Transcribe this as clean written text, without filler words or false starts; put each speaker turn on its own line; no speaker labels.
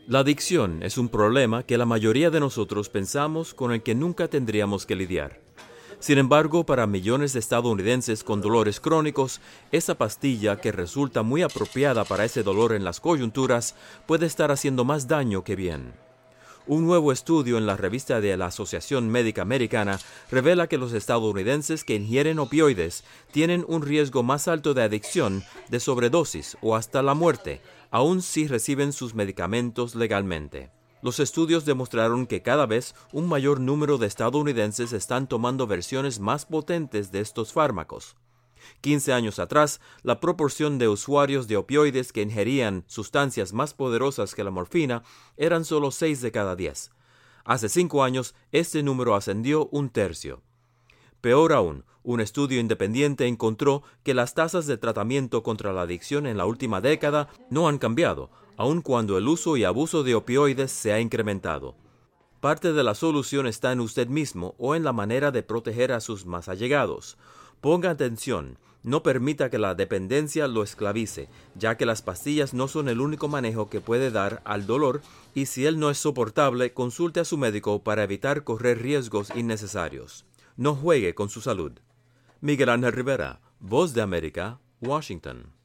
La adicción es un problema que la mayoría de nosotros pensamos con el que nunca tendríamos que lidiar. Sin embargo, para millones de estadounidenses con dolores crónicos, esa pastilla que resulta muy apropiada para ese dolor en las coyunturas puede estar haciendo más daño que bien. Un nuevo estudio en la revista de la Asociación Médica Americana revela que los estadounidenses que ingieren opioides tienen un riesgo más alto de adicción, de sobredosis o hasta la muerte, aun si reciben sus medicamentos legalmente. Los estudios demostraron que cada vez un mayor número de estadounidenses están tomando versiones más potentes de estos fármacos. 15 años atrás, la proporción de usuarios de opioides que ingerían sustancias más poderosas que la morfina eran solo 6 de cada 10. Hace 5 años, este número ascendió un tercio. Peor aún, un estudio independiente encontró que las tasas de tratamiento contra la adicción en la última década no han cambiado, aun cuando el uso y abuso de opioides se ha incrementado. Parte de la solución está en usted mismo o en la manera de proteger a sus más allegados. Ponga atención, no permita que la dependencia lo esclavice, ya que las pastillas no son el único manejo que puede dar al dolor, y si él no es soportable, consulte a su médico para evitar correr riesgos innecesarios. No juegue con su salud. Miguel Ángel Rivera, Voz de América, Washington.